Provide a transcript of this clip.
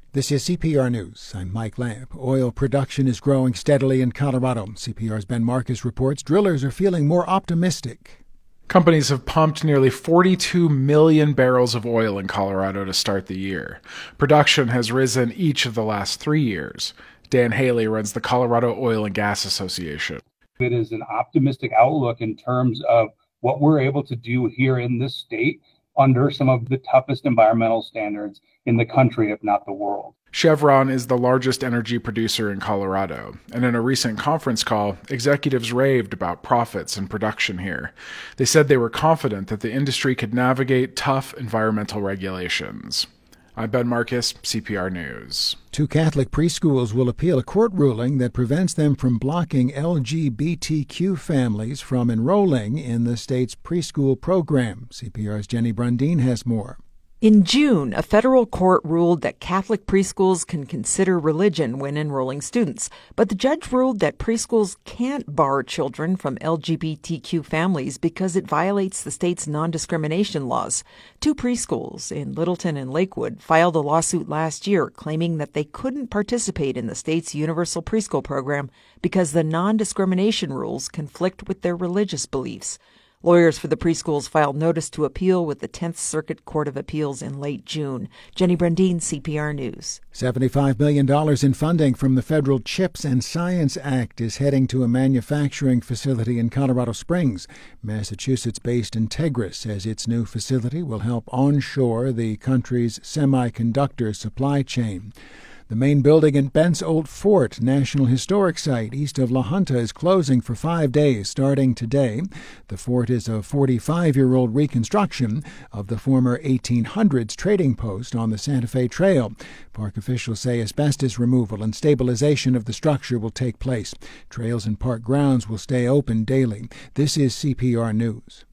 This is CPR News. I'm Mike Lamb. Oil production is growing steadily in Colorado. CPR's Ben Marcus reports drillers are feeling more optimistic. Companies have pumped nearly 42 million barrels of oil in Colorado to start the year. Production has risen each of the last 3 years. Dan Haley runs the Colorado Oil and Gas Association. It is an optimistic outlook in terms of what we're able to do here in this state under some of the toughest environmental standards in the country, if not the world. Chevron is the largest energy producer in Colorado, and in a recent conference call, executives raved about profits and production here. They said they were confident that the industry could navigate tough environmental regulations. I'm Ben Marcus, CPR News. 2 Catholic preschools will appeal a court ruling that prevents them from blocking LGBTQ families from enrolling in the state's preschool program. CPR's Jenny Brundin has more. In June, a federal court ruled that Catholic preschools can consider religion when enrolling students, but the judge ruled that preschools can't bar children from LGBTQ families because it violates the state's non-discrimination laws. 2 preschools in Littleton and Lakewood filed a lawsuit last year claiming that they couldn't participate in the state's universal preschool program because the non-discrimination rules conflict with their religious beliefs. Lawyers for the preschools filed notice to appeal with the 10th Circuit Court of Appeals in late June. Jenny Brundin, CPR News. $75 million in funding from the federal CHIPS and Science Act is heading to a manufacturing facility in Colorado Springs. Massachusetts-based Entegris says its new facility will help onshore the country's semiconductor supply chain. The main building in Bent's Old Fort National Historic Site east of La Junta is closing for 5 days starting today. The fort is a 45-year-old reconstruction of the former 1800s trading post on the Santa Fe Trail. Park officials say asbestos removal and stabilization of the structure will take place. Trails and park grounds will stay open daily. This is CPR News.